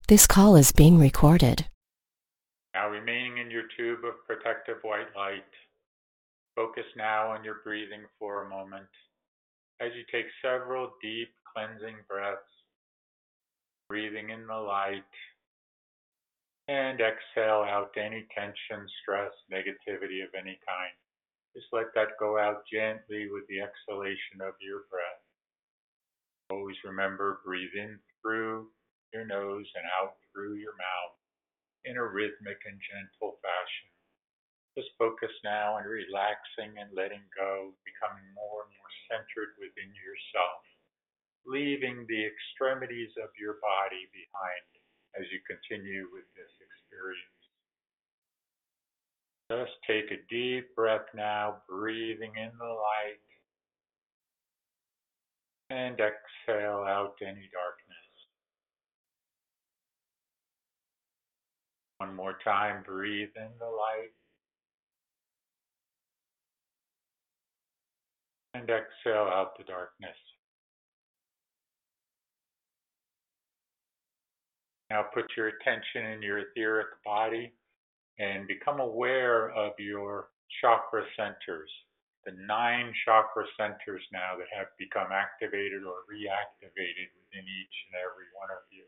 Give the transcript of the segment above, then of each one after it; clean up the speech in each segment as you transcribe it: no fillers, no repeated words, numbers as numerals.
This call is being recorded. Now remaining in your tube of protective white light, focus now on your breathing for a moment as you take several deep cleansing breaths, breathing in the light, and exhale out any tension, stress, negativity of any kind. Just let that go out gently with the exhalation of your breath. Always remember, breathe in through your nose and out through your mouth in a rhythmic and gentle fashion. Just focus now on relaxing and letting go, becoming more and more centered within yourself, leaving the extremities of your body behind as you continue with this experience. Just take a deep breath now, breathing in the light, and exhale out any darkness. One more time, breathe in the light, and exhale out the darkness. Now put your attention in your etheric body and become aware of your chakra centers, the 9 chakra centers now that have become activated or reactivated within each and every one of you.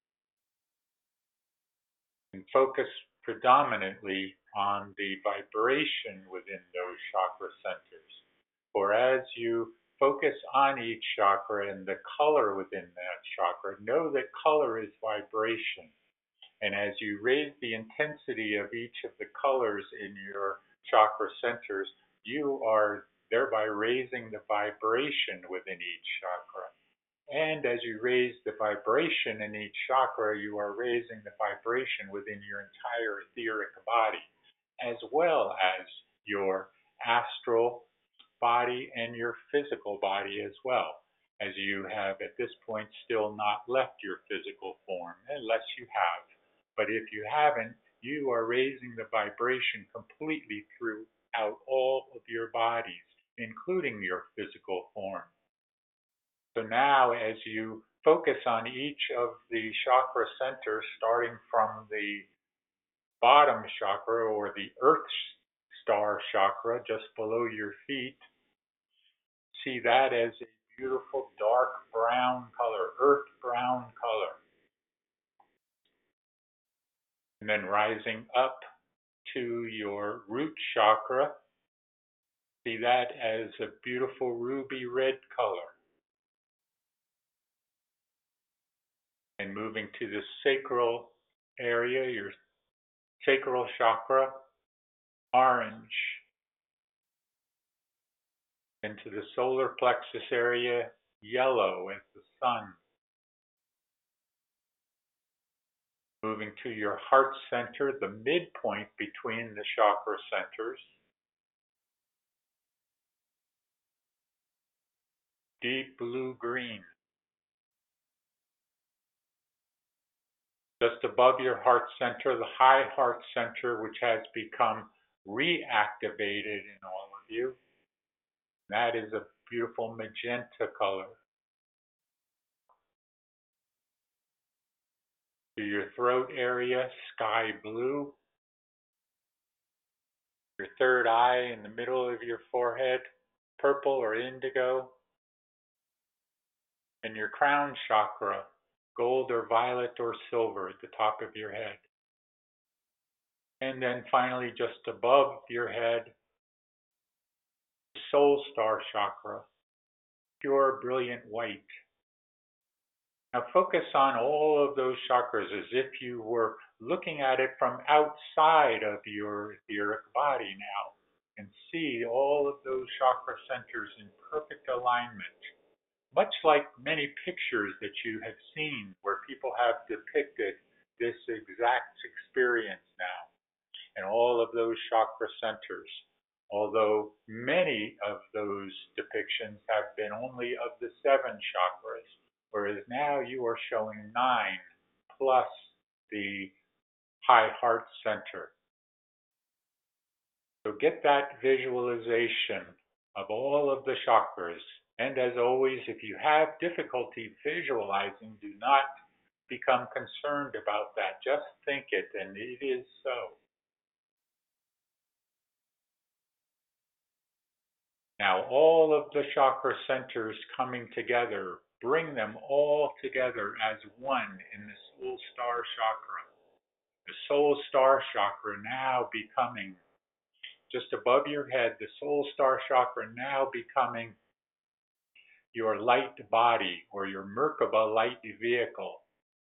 And focus predominantly on the vibration within those chakra centers. For as you focus on each chakra and the color within that chakra, know that color is vibration. And as you raise the intensity of each of the colors in your chakra centers, you are thereby raising the vibration within each chakra. And as you raise the vibration in each chakra, you are raising the vibration within your entire etheric body, as well as your astral body and your physical body as well, as you have at this point still not left your physical form, unless you have. But if you haven't, you are raising the vibration completely throughout all of your bodies, including your physical form. So now as you focus on each of the chakra centers, starting from the bottom chakra or the earth star chakra just below your feet, see that as a beautiful dark brown color, earth brown color. And then rising up to your root chakra, see that as a beautiful ruby red color. And moving to the sacral area, your sacral chakra, orange. Into the solar plexus area, yellow as the sun. Moving to your heart center, the midpoint between the chakra centers, deep blue-green. Just above your heart center, the high heart center, which has become reactivated in all of you. That is a beautiful magenta color. To your throat area, sky blue. Your third eye in the middle of your forehead, purple or indigo. And your crown chakra, gold or violet or silver at the top of your head. And then finally, just above your head, soul star chakra, pure brilliant white. Now focus on all of those chakras as if you were looking at it from outside of your etheric body now, and see all of those chakra centers in perfect alignment. Much like many pictures that you have seen where people have depicted this exact experience now, and all of those chakra centers, although many of those depictions have been only of the 7 chakras, whereas now you are showing 9 plus the high heart center. So get that visualization of all of the chakras. And as always, if you have difficulty visualizing, do not become concerned about that. Just think it, and it is so. Now, all of the chakra centers coming together, bring them all together as one in the soul star chakra. The soul star chakra now becoming just above your head, the soul star chakra now becoming your light body or your Merkaba light vehicle.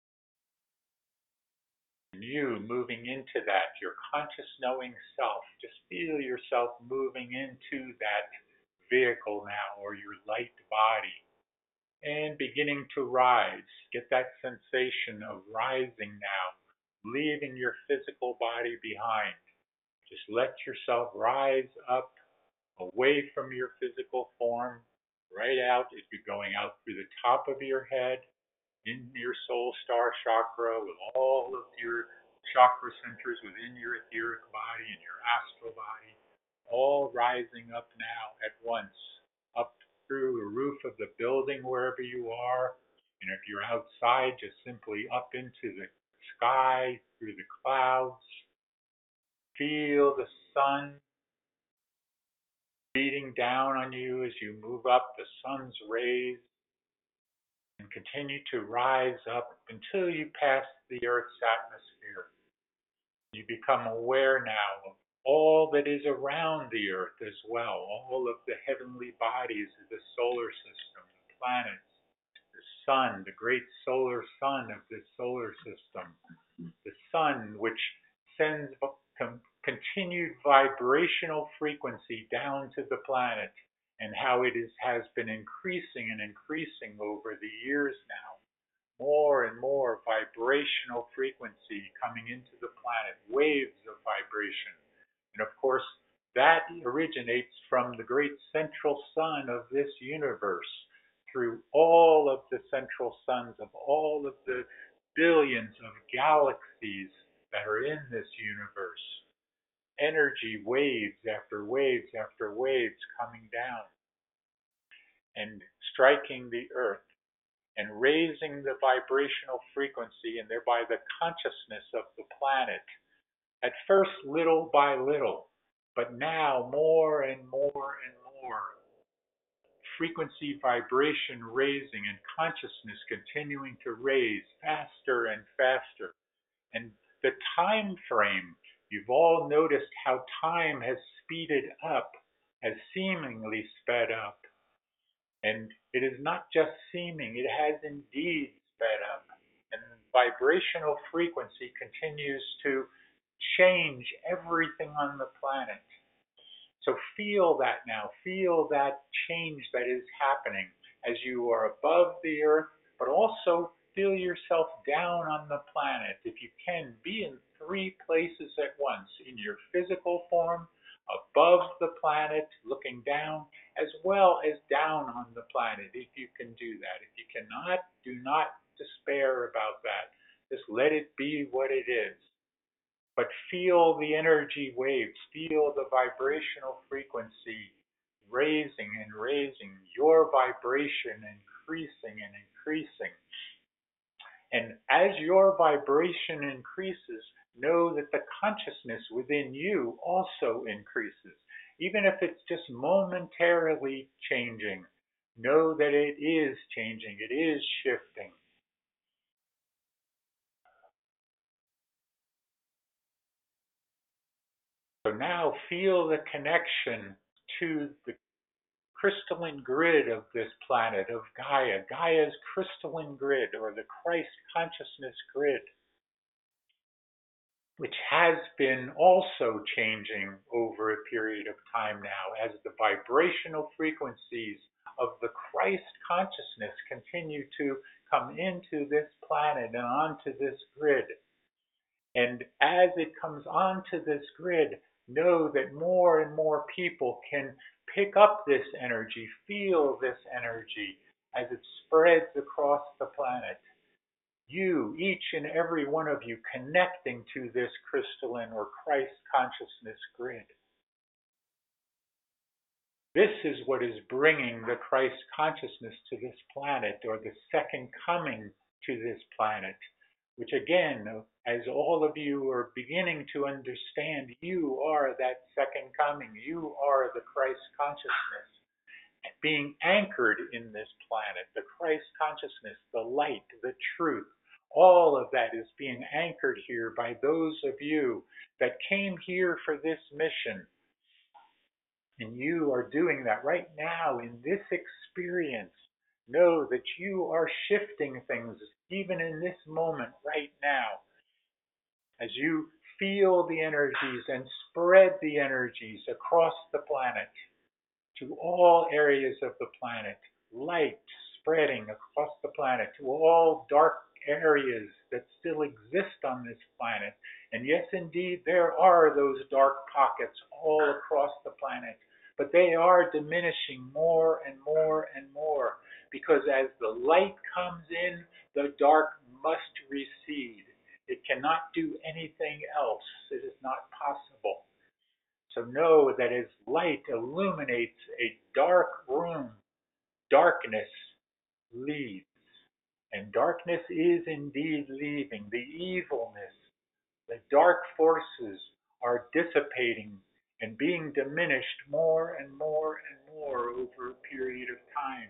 And you moving into that, your conscious knowing self, just feel yourself moving into that vehicle now, or your light body, and beginning to rise. Get that sensation of rising now, leaving your physical body behind. Just let yourself rise up away from your physical form, right out as you're going out through the top of your head, in your soul star chakra, with all of your chakra centers within your etheric body and your astral body, all rising up now at once, up through the roof of the building wherever you are. And if you're outside, just simply up into the sky, through the clouds. Feel the sun beating down on you as you move up, the sun's rays, and continue to rise up until you pass the Earth's atmosphere. You become aware now of all that is around the Earth as well, all of the heavenly bodies of the solar system, the planets, the sun, the great solar sun of this solar system, the sun which sends continued vibrational frequency down to the planet, and how it has been increasing and increasing over the years now. More and more vibrational frequency coming into the planet, waves of vibration. And of course, that originates from the great central sun of this universe, through all of the central suns of all of the billions of galaxies that are in this universe. Energy waves after waves after waves coming down and striking the Earth and raising the vibrational frequency and thereby the consciousness of the planet. At first, little by little, but now more and more and more. Frequency vibration raising and consciousness continuing to raise faster and faster. And the time frame, you've all noticed how time has speeded up, has seemingly sped up. And it is not just seeming, it has indeed sped up. And vibrational frequency continues to change everything on the planet. So feel that now, feel that change that is happening as you are above the Earth, but also feel yourself down on the planet. If you can, be in 3 places at once, in your physical form, above the planet, looking down, as well as down on the planet, if you can do that. If you cannot, do not despair about that. Just let it be what it is. But feel the energy waves, feel the vibrational frequency raising and raising, your vibration increasing and increasing. And as your vibration increases, know that the consciousness within you also increases. Even if it's just momentarily changing, know that it is changing, it is shifting. So now feel the connection to the crystalline grid of this planet, of Gaia, Gaia's crystalline grid, or the Christ consciousness grid, which has been also changing over a period of time now as the vibrational frequencies of the Christ consciousness continue to come into this planet and onto this grid. And as it comes onto this grid, know that more and more people can pick up this energy, feel this energy as it spreads across the planet. You, each and every one of you, connecting to this crystalline or Christ consciousness grid. This is what is bringing the Christ consciousness to this planet, or the second coming to this planet. which again, as all of you are beginning to understand, you are that second coming. You are the Christ consciousness being anchored in this planet, the Christ consciousness, the light, the truth. All of that is being anchored here by those of you that came here for this mission. And you are doing that right now in this experience. Know that you are shifting things even in this moment right now. As you feel the energies and spread the energies across the planet to all areas of the planet, light spreading across the planet to all dark areas that still exist on this planet. And yes, indeed, there are those dark pockets all across the planet, but they are diminishing more and more and more, because as the light comes in, the dark must recede. It cannot do anything else. It is not possible. So know that as light illuminates a dark room, darkness leaves. And darkness is indeed leaving. The evilness, the dark forces are dissipating and being diminished more and more and more over a period of time.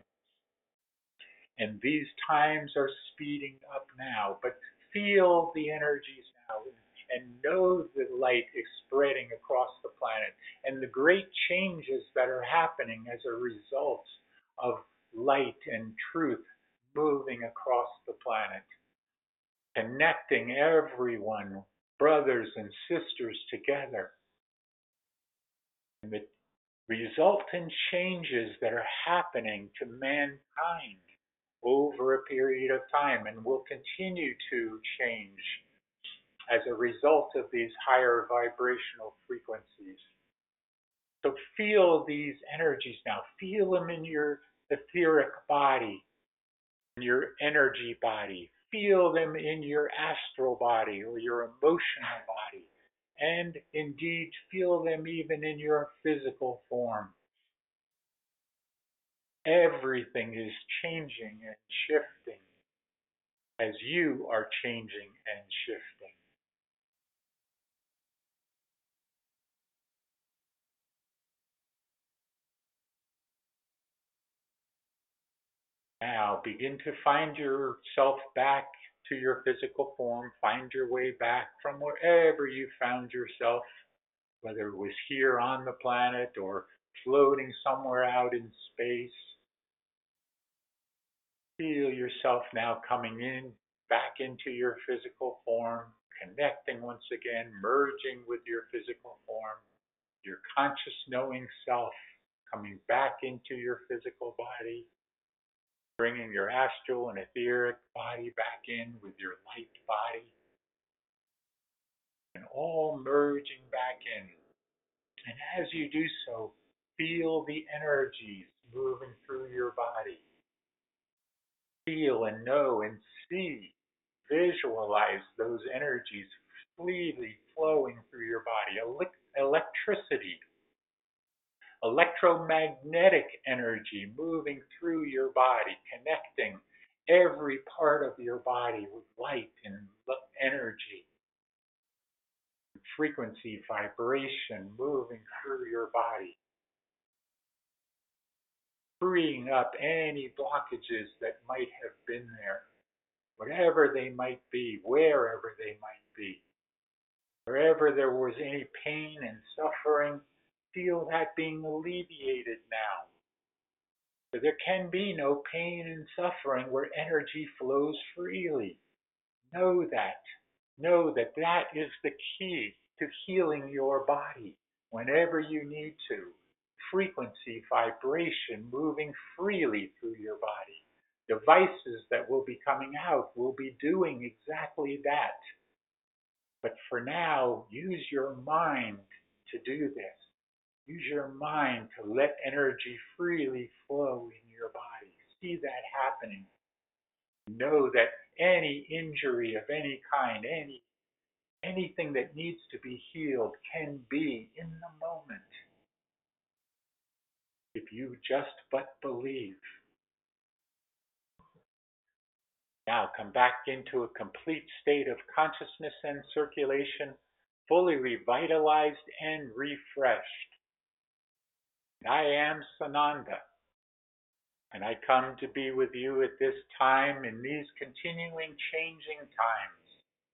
And these times are speeding up now, but feel the energies now and know the light is spreading across the planet and the great changes that are happening as a result of light and truth moving across the planet, connecting everyone, brothers and sisters together. And the resultant changes that are happening to mankind over a period of time and will continue to change as a result of these higher vibrational frequencies. So feel these energies now. Feel them in your etheric body, in your energy body. Feel them in your astral body or your emotional body. And indeed, feel them even in your physical form. Everything is changing and shifting as you are changing and shifting. Now begin to find yourself back to your physical form. Find your way back from wherever you found yourself, whether it was here on the planet or floating somewhere out in space. Feel yourself now coming in, back into your physical form, connecting once again, merging with your physical form, your conscious knowing self coming back into your physical body, bringing your astral and etheric body back in with your light body, and all merging back in. And as you do so, feel the energies moving through your body. Feel and know and see, visualize those energies freely flowing through your body. Electricity, electromagnetic energy moving through your body, connecting every part of your body with light and energy, frequency, vibration moving through your body, freeing up any blockages that might have been there, whatever they might be, wherever they might be. Wherever there was any pain and suffering, feel that being alleviated now. But there can be no pain and suffering where energy flows freely. Know that. Know that that is the key to healing your body whenever you need to. Frequency, vibration moving freely through your body. Devices that will be coming out will be doing exactly that. But for now, use your mind to do this. Use your mind to let energy freely flow in your body. See that happening. Know that any injury of any kind, anything that needs to be healed can be in the moment. If you just but believe. Now come back into a complete state of consciousness and circulation, fully revitalized and refreshed. I am Sananda, and I come to be with you at this time in these continuing changing times.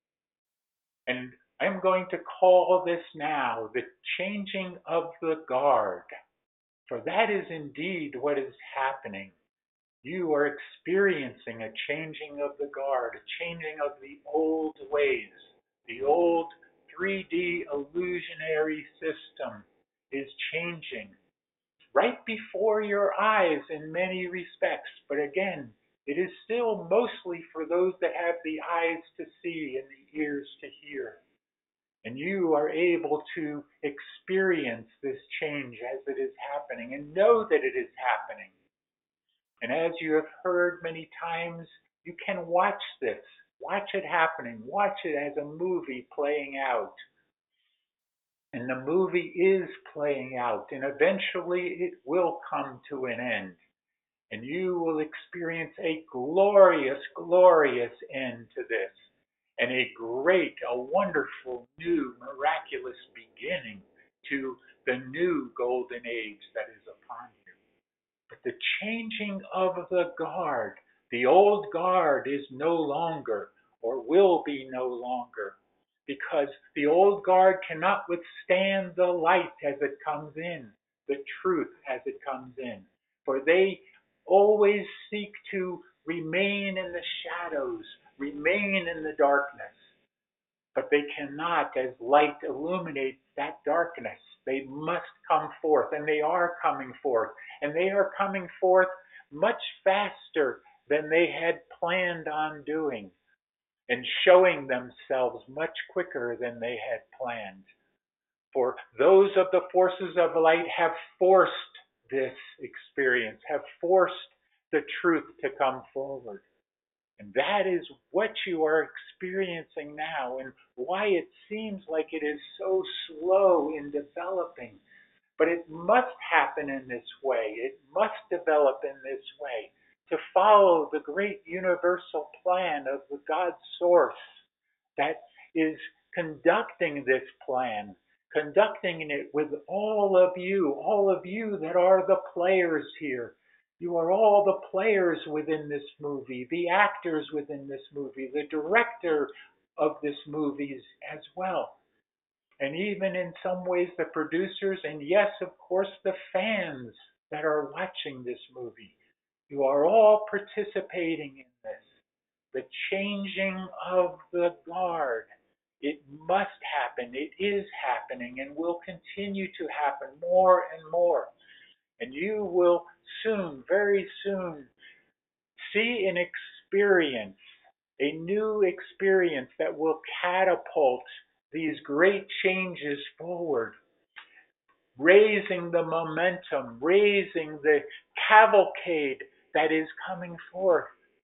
And I'm going to call this now the changing of the guard, for that is indeed what is happening. You are experiencing a changing of the guard, a changing of the old ways. The old 3D illusionary system is changing right before your eyes in many respects. But again, it is still mostly for those that have the eyes to see and the ears to hear. And you are able to experience this change as it is happening and know that it is happening. And as you have heard many times, you can watch this, watch it happening, watch it as a movie playing out. And the movie is playing out, and eventually it will come to an end. And you will experience a glorious, glorious end to this, and a great, a wonderful, new, miraculous beginning to the new golden age that is upon you. But the changing of the guard, the old guard is no longer, or will be no longer, because the old guard cannot withstand the light as it comes in, the truth as it comes in. For they always seek to remain in the shadows, remain in the darkness. But they cannot, as light illuminates that darkness. They must come forth, and they are coming forth. And they are coming forth much faster than they had planned on doing, and showing themselves much quicker than they had planned. For those of the forces of light have forced this experience, have forced the truth to come forward. And that is what you are experiencing now, and why it seems like it is so slow in developing. But it must happen in this way. It must develop in this way to follow the great universal plan of the God source that is conducting this plan, conducting it with all of you that are the players here. You are all the players within this movie, the actors within this movie, the director of this movie as well. And even in some ways the producers, and yes, of course, the fans that are watching this movie. You are all participating in this. The changing of the guard. It must happen. It is happening and will continue to happen more and more. And you will soon, very soon, see an experience, a new experience that will catapult these great changes forward, raising the momentum, raising the cavalcade that is coming forth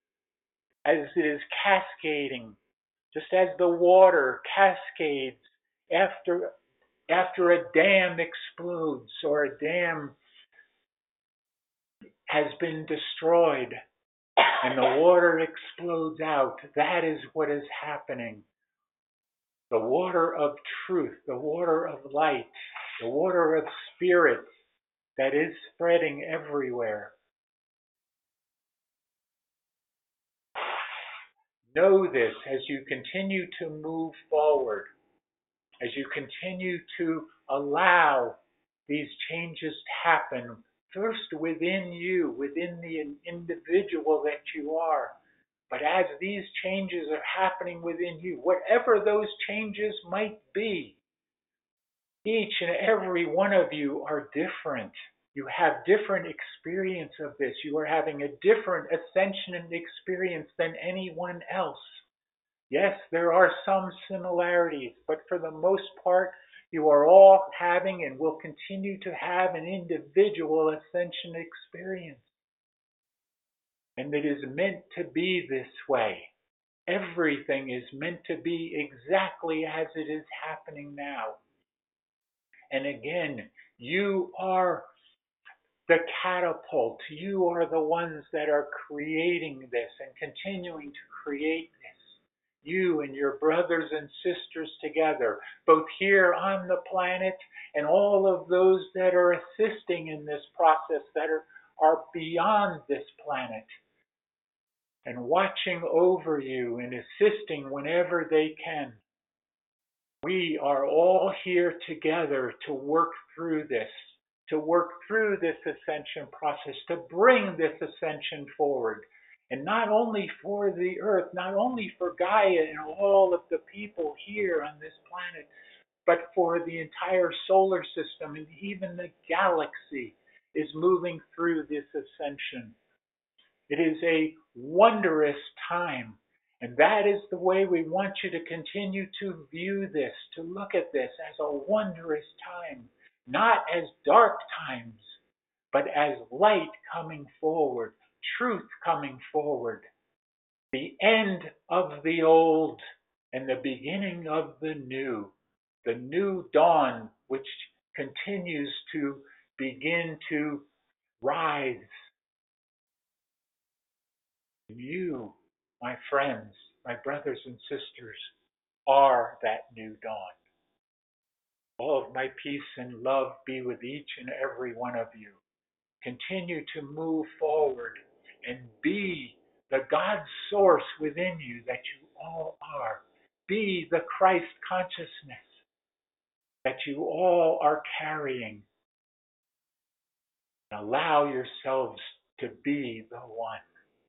as it is cascading, just as the water cascades after a dam explodes or a dam has been destroyed and the water explodes out. That is what is happening. The water of truth, the water of light, the water of spirit that is spreading everywhere. Know this as you continue to move forward, as you continue to allow these changes to happen, first within you, within the individual that you are. But as these changes are happening within you, whatever those changes might be, each and every one of you are different. You have different experience of this. You are having a different ascension experience than anyone else. Yes, there are some similarities, but for the most part, you are all having and will continue to have an individual ascension experience. And it is meant to be this way. Everything is meant to be exactly as it is happening now. And again, you are the catapult. You are the ones that are creating this and continuing to create this. You and your brothers and sisters together, both here on the planet and all of those that are assisting in this process that are beyond this planet and watching over you and assisting whenever they can. We are all here together to work through this, ascension process, to bring this ascension forward. And not only for the earth, not only for Gaia and all of the people here on this planet, but for the entire solar system, and even the galaxy is moving through this ascension. It is a wondrous time. And that is the way we want you to continue to view this, to look at this as a wondrous time, not as dark times, but as light coming forward, truth coming forward, the end of the old and the beginning of the new dawn, which continues to begin to rise. You, my friends, my brothers and sisters, are that new dawn. All of my peace and love be with each and every one of you. Continue to move forward and be the God source within you that you all are. Be the Christ consciousness that you all are carrying. Allow yourselves to be the one.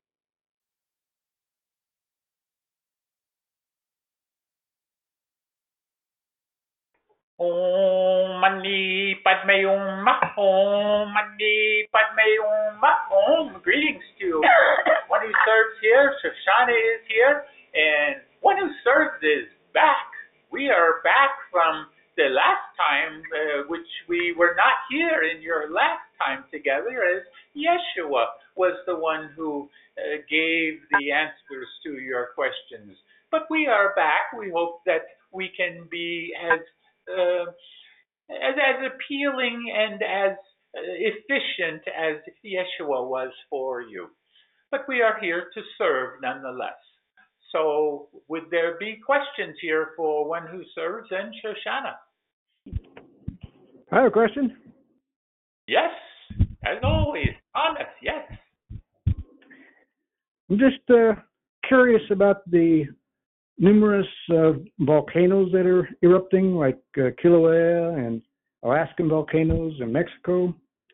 Om Mani Padme Hum. Om Mani Padme Hum. Greetings to one who serves here. Shoshana is here, and one who served is back. We are back from the last time, which we were not here in your last time together, as Yeshua was the one who gave the answers to your questions. But we are back. We hope that we can be as appealing and as efficient as Yeshua was for you. But we are here to serve nonetheless. So would there be questions here for one who serves and Shoshana? I have a question. Yes, as always. Honest, yes. I'm just curious about the numerous volcanoes that are erupting, like Kilauea and Alaskan volcanoes in Mexico,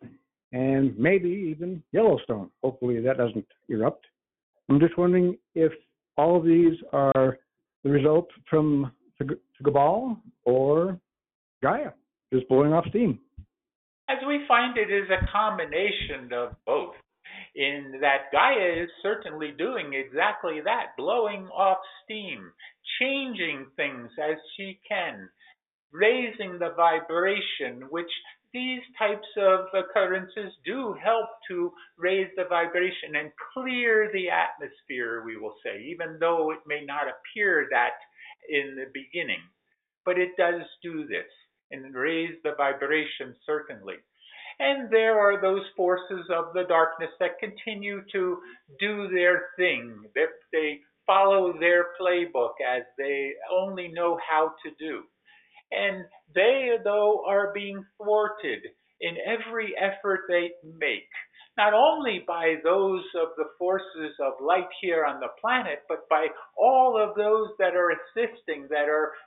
and maybe even Yellowstone. Hopefully that doesn't erupt. I'm just wondering if all of these are the result from the Cabal or Gaia just blowing off steam. As we find, it is a combination of both, in that Gaia is certainly doing exactly that, blowing off steam, changing things as she can, raising the vibration, which these types of occurrences do help to raise the vibration and clear the atmosphere, we will say, even though it may not appear that in the beginning. But it does do this and raise the vibration, certainly. And there are those forces of the darkness that continue to do their thing. They follow their playbook as they only know how to do. And they, though, are being thwarted in every effort they make, not only by those of the forces of light here on the planet, but by all of those that are assisting, that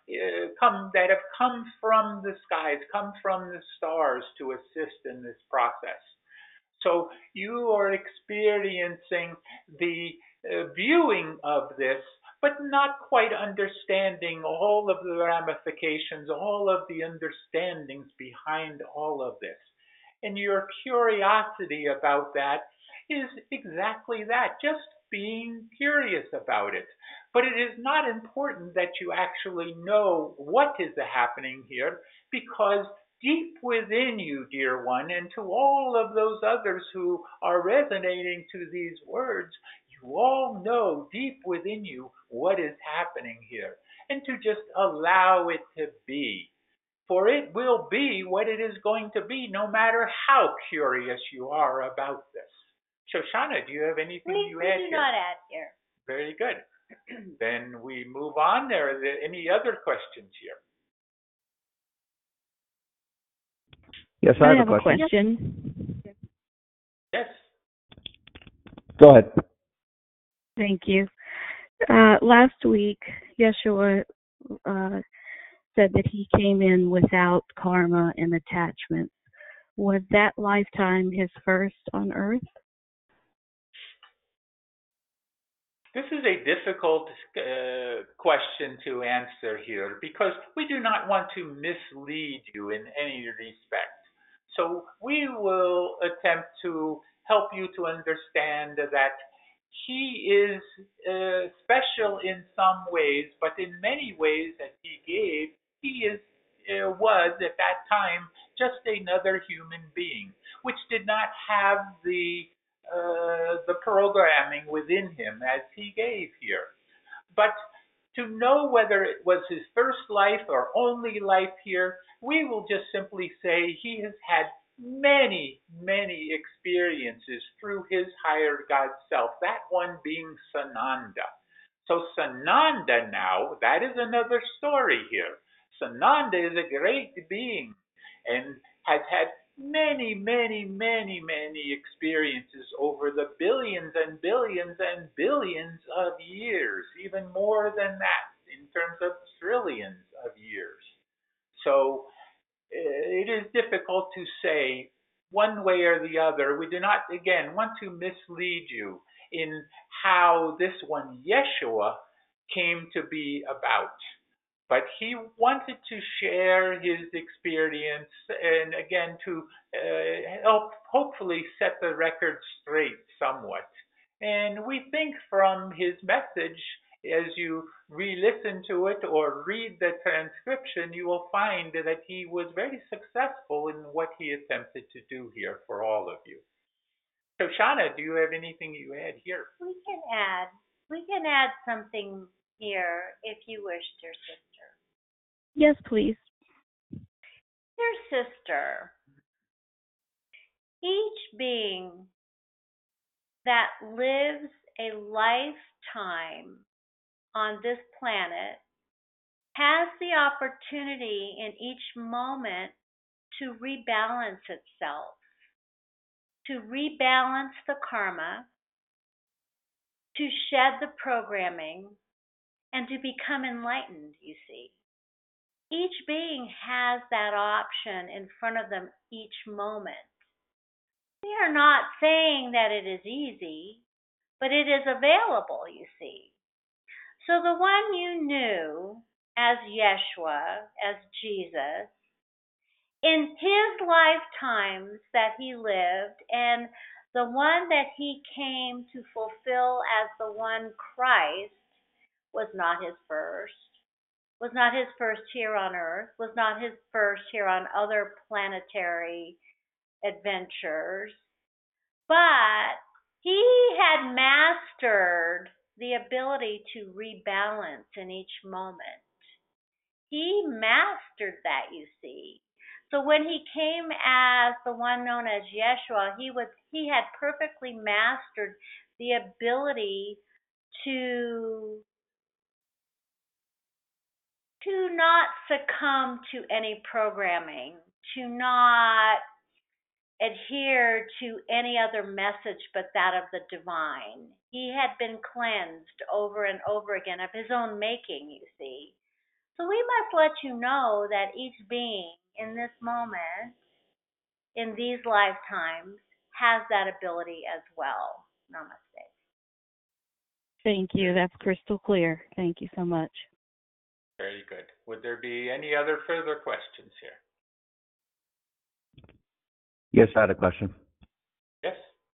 have come from the skies, come from the stars to assist in this process. So you are experiencing the viewing of this, but not quite understanding all of the ramifications, all of the understandings behind all of this. And your curiosity about that is exactly that, just being curious about it. But it is not important that you actually know what is happening here, because deep within you, dear one, and to all of those others who are resonating to these words, you all know deep within you what is happening here, and to just allow it to be. for it will be what it is going to be, no matter how curious you are about this. Shoshana, do you have anything you add We do here? not add here. Very good. Then we move on. Are there any other questions here? Yes, I have a question. question. Yes. Go ahead. Thank you. Last week, Yeshua said that he came in without karma and attachments. Was that lifetime his first on earth? This is a difficult question to answer here because we do not want to mislead you in any respect. So we will attempt to help you to understand that he is special in some ways, but in many ways that he gave, he was at that time just another human being, which did not have the programming within him as he gave here. But to know whether it was his first life or only life here, we will just simply say he has had many, many experiences through his higher God self, that one being Sananda. So Sananda now, that is another story here. Sananda is a great being and has had many, many, many, many experiences over the billions and billions and billions of years, even more than that in terms of trillions of years. So it is difficult to say one way or the other. We do not, again, want to mislead you in how this one, Yeshua, came to be about. But he wanted to share his experience and, again, to help hopefully set the record straight somewhat. And we think from his message, as you re-listen to it or read the transcription, you will find that he was very successful in what he attempted to do here for all of you. Shoshana, do you have anything you add here? We can add something here if you wish, dear sister. Yes, please. Dear sister, each being that lives a lifetime on this planet has the opportunity in each moment to rebalance itself, to rebalance the karma, to shed the programming, and to become enlightened, you see. Each being has that option in front of them each moment. We are not saying that it is easy, but it is available, you see. So the one you knew as Yeshua, as Jesus, in his lifetimes that he lived, and the one that he came to fulfill as the one Christ, was not his first, was not his first here on earth, was not his first here on other planetary adventures, but he had mastered the ability to rebalance in each moment. He mastered that, you see. So when he came as the one known as Yeshua, he had perfectly mastered the ability to not succumb to any programming, to not adhere to any other message but that of the divine. He had been cleansed over and over again of his own making, you see. So we must let you know that each being in this moment, in these lifetimes, has that ability as well. Namaste. Thank you. That's crystal clear. Thank you so much. Very good. Would there be any other further questions here? Yes, I had a question. Yes.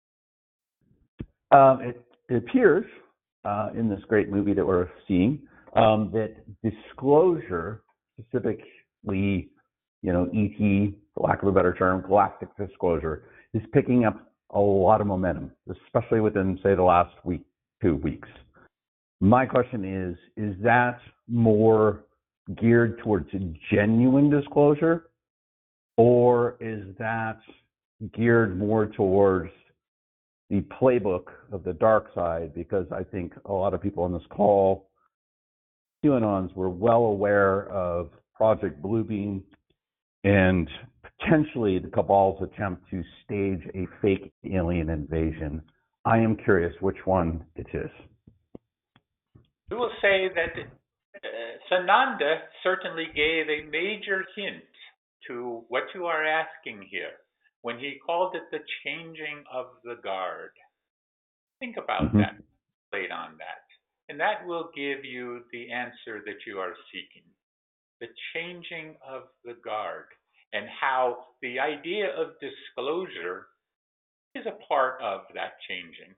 It appears in this great movie that we're seeing that disclosure, specifically, ET, for lack of a better term, galactic disclosure, is picking up a lot of momentum, especially within, say, the last week, 2 weeks. My question is that more geared towards genuine disclosure, or is that geared more towards the playbook of the dark side? Because I think a lot of people on this call, QAnons, were well aware of Project Bluebeam and potentially the cabal's attempt to stage a fake alien invasion. I am curious which one it is. We will say that Sananda certainly gave a major hint to what you are asking here when he called it the changing of the guard. Think about that, played on that, and that will give you the answer that you are seeking. The changing of the guard, and how the idea of disclosure is a part of that changing.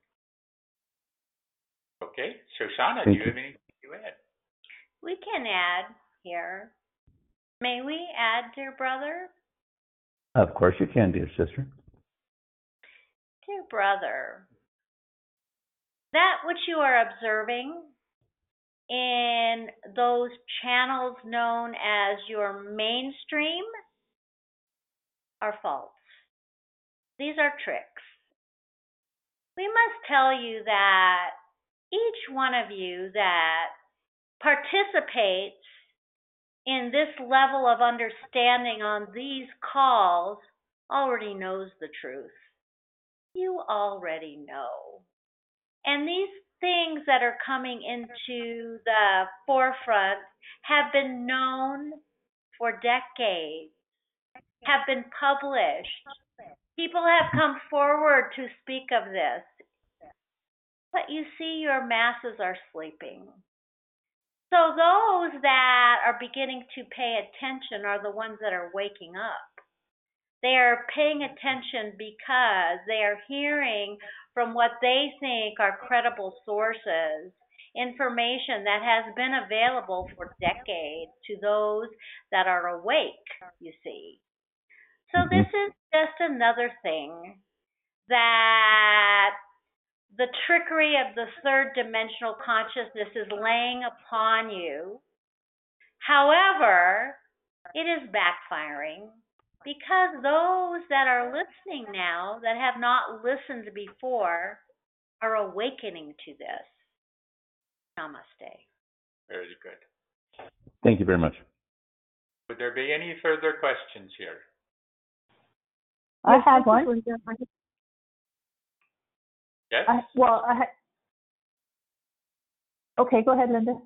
Okay, Shoshana, do you have anything to add? We can add here. May we add, dear brother? Of course you can, dear sister. Dear brother, that which you are observing in those channels known as your mainstream are false. These are tricks. We must tell you that each one of you that participates in this level of understanding on these calls already knows the truth. You already know. And these things that are coming into the forefront have been known for decades, have been published. People have come forward to speak of this. But you see, your masses are sleeping. So those that are beginning to pay attention are the ones that are waking up. They are paying attention because they are hearing from what they think are credible sources, information that has been available for decades to those that are awake, you see. So this is just another thing that the trickery of the third dimensional consciousness is laying upon you. However, it is backfiring because those that are listening now that have not listened before are awakening to this. Namaste. Very good. Thank you very much. Would there be any further questions here? I have one. Yes? Okay, go ahead, Linda.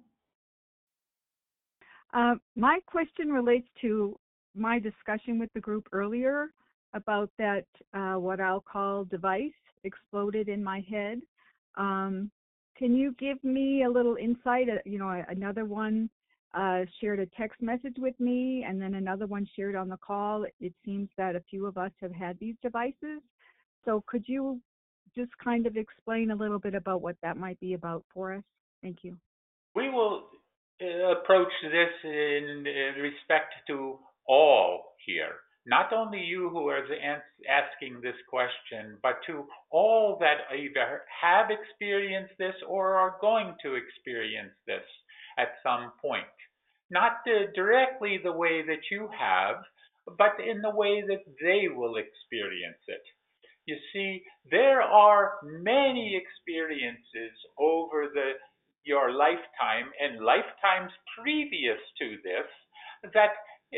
My question relates to my discussion with the group earlier about that, what I'll call device exploded in my head. Can you give me a little insight? Another one shared a text message with me, and then another one shared on the call. It seems that a few of us have had these devices. So could you just kind of explain a little bit about what that might be about for us? Thank you. We will approach this in respect to all here, not only you who are asking this question, but to all that either have experienced this or are going to experience this at some point. Not directly the way that you have, but in the way that they will experience it. You see, there are many experiences over your lifetime and lifetimes previous to this that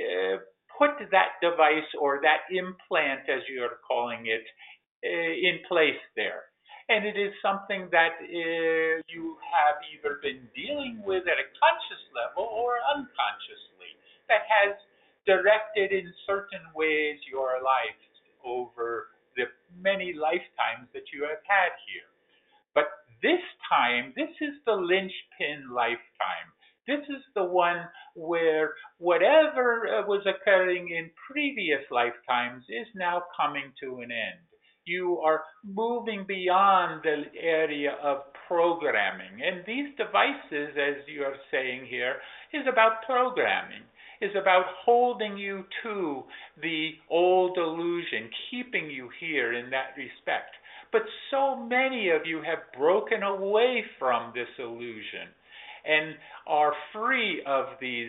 put that device or that implant, as you're calling it, in place there. And it is something that you have either been dealing with at a conscious level or unconsciously that has directed in certain ways your life over the many lifetimes that you have had here. But this time, this is the linchpin lifetime. This is the one where whatever was occurring in previous lifetimes is now coming to an end. You are moving beyond the area of programming. And these devices, as you are saying here, is about programming, is about holding you to the old illusion, keeping you here in that respect. But so many of you have broken away from this illusion and are free of these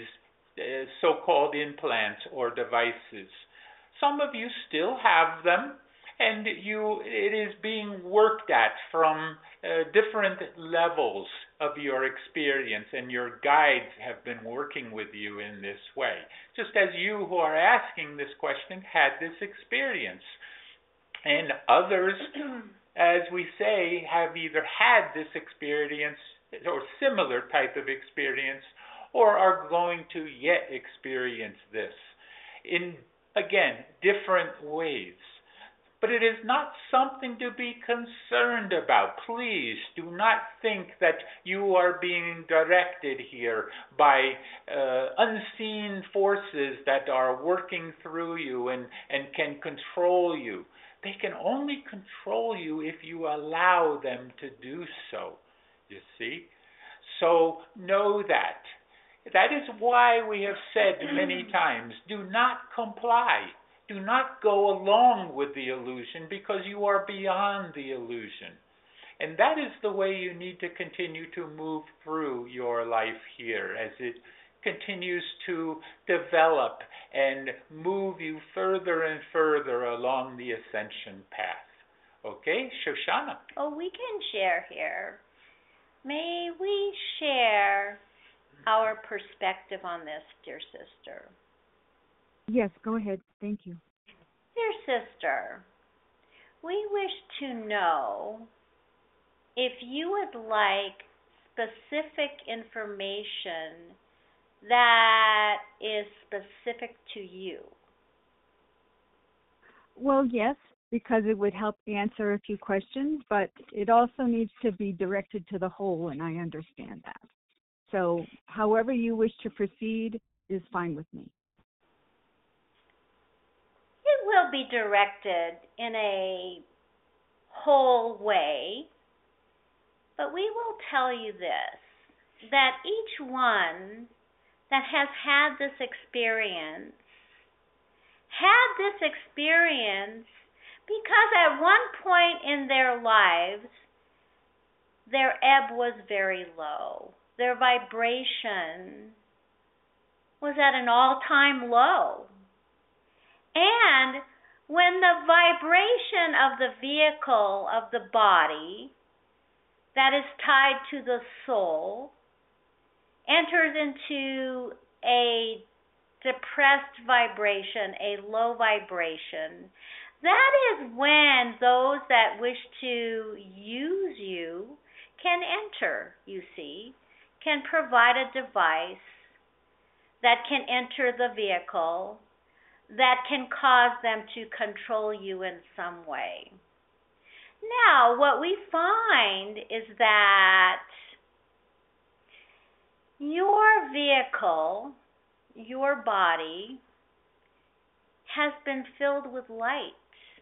so-called implants or devices. Some of you still have them, and it is being worked at from different levels of your experience, and your guides have been working with you in this way. Just as you who are asking this question had this experience. And others, as we say, have either had this experience or similar type of experience, or are going to yet experience this in, again, different ways. But it is not something to be concerned about. Please do not think that you are being directed here by unseen forces that are working through you and can control you. They can only control you if you allow them to do so, you see. So know that. That is why we have said many times, do not comply. Do not go along with the illusion, because you are beyond the illusion. And that is the way you need to continue to move through your life here as it continues to develop and move you further and further along the ascension path. Okay, Shoshana? Oh, we can share here. May we share our perspective on this, dear sister? Yes, go ahead. Thank you. Dear sister, we wish to know if you would like specific information that is specific to you. Well, yes, because it would help answer a few questions, but it also needs to be directed to the whole, and I understand that. So however you wish to proceed is fine with me. It will be directed in a whole way, but we will tell you this, that each one that has had this experience because at one point in their lives, their ebb was very low. Their vibration was at an all-time low. And when the vibration of the vehicle of the body that is tied to the soul enters into a depressed vibration, a low vibration, that is when those that wish to use you can enter, you see, can provide a device that can enter the vehicle, that can cause them to control you in some way. Now, what we find is that your vehicle, your body, has been filled with light,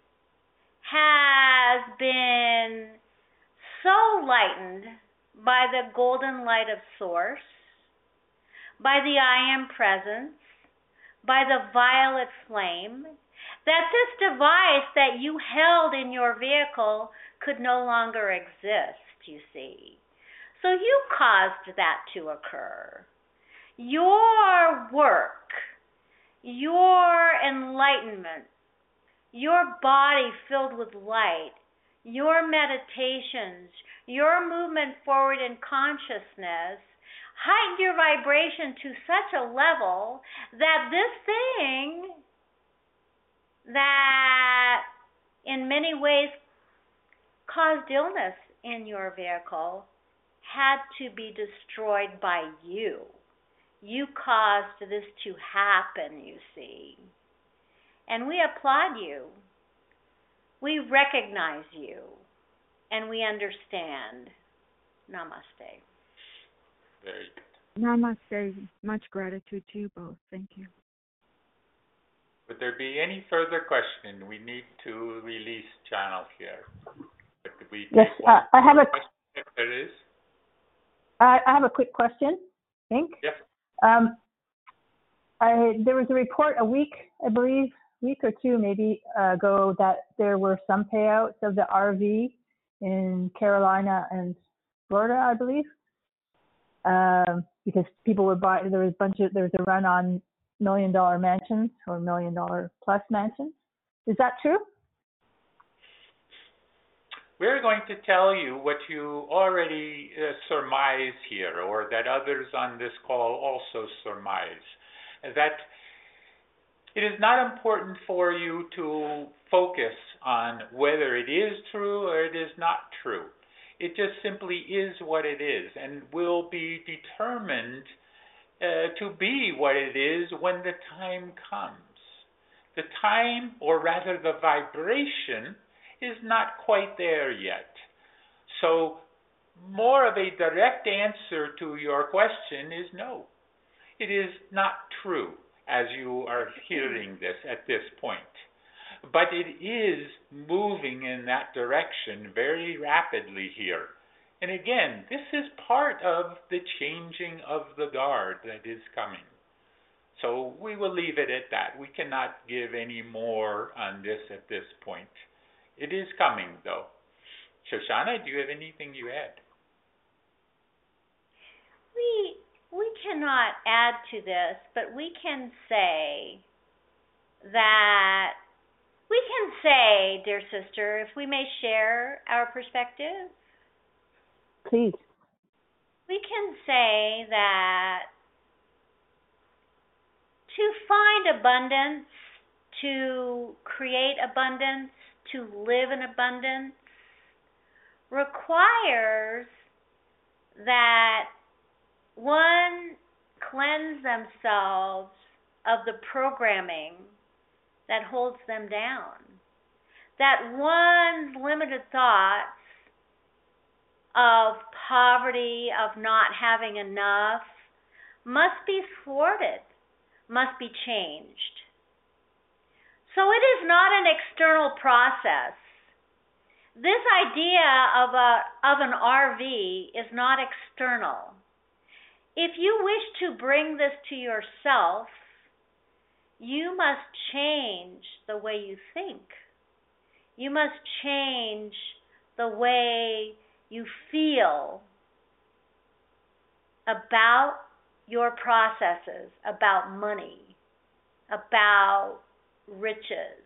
has been so lightened by the golden light of Source, by the I Am Presence, by the violet flame, that this device that you held in your vehicle could no longer exist, you see. So you caused that to occur. Your work, your enlightenment, your body filled with light, your meditations, your movement forward in consciousness heightened your vibration to such a level that this thing that in many ways caused illness in your vehicle had to be destroyed by you. You caused this to happen, you see. And we applaud you. We recognize you. And we understand. Namaste. Very good. Namaste. Much gratitude to you both. Thank you. Would there be any further question? We need to release channel here. But we Yes, I have a question if there is. I have a quick question, I think. Yes. There was a report a week or two maybe ago, that there were some payouts of the RV in Carolina and Florida, I believe. because people were buying. There was a run on $1 million mansions or $1 million plus mansions. Is that true? We're going to tell you what you already surmise here, or that others on this call also surmise, that it is not important for you to focus on whether it is true or it is not true. It just simply is what it is, and will be determined to be what it is when the time comes. The time, or rather the vibration, is not quite there yet. So more of a direct answer to your question is no. It is not true as you are hearing this at this point. But it is moving in that direction very rapidly here. And again, this is part of the changing of the guard that is coming. So we will leave it at that. We cannot give any more on this at this point. It is coming, though. Shoshana, do you have anything you add? We cannot add to this, but we can say that, dear sister, if we may share our perspective. Please. We can say that to find abundance, to create abundance, to live in abundance, requires that one cleanse themselves of the programming that holds them down. That one's limited thoughts of poverty, of not having enough, must be thwarted, must be changed. So it is not an external process. This idea of an RV is not external. If you wish to bring this to yourself, you must change the way you think. You must change the way you feel about your processes, about money, about riches,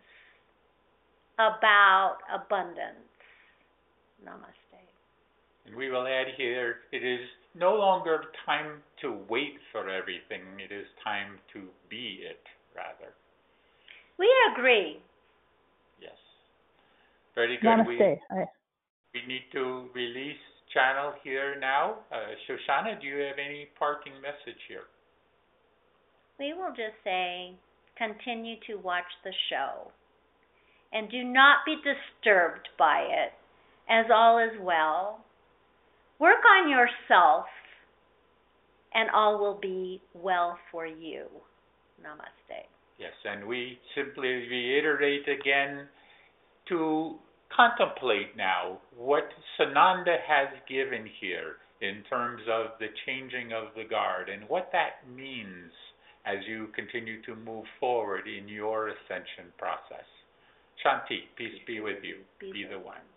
about abundance. Namaste. And we will add here, it is no longer time to wait for everything. It is time to be it, rather. We agree. Yes. Very good. Namaste. We need to release channel here now. Shoshana, do you have any parting message here? We will just say, continue to watch the show. And do not be disturbed by it, as all is well. Work on yourself, and all will be well for you. Namaste. Yes, and we simply reiterate again to contemplate now what Sananda has given here in terms of the changing of the guard and what that means as you continue to move forward in your ascension process. Shanti, peace be with you. Be the one.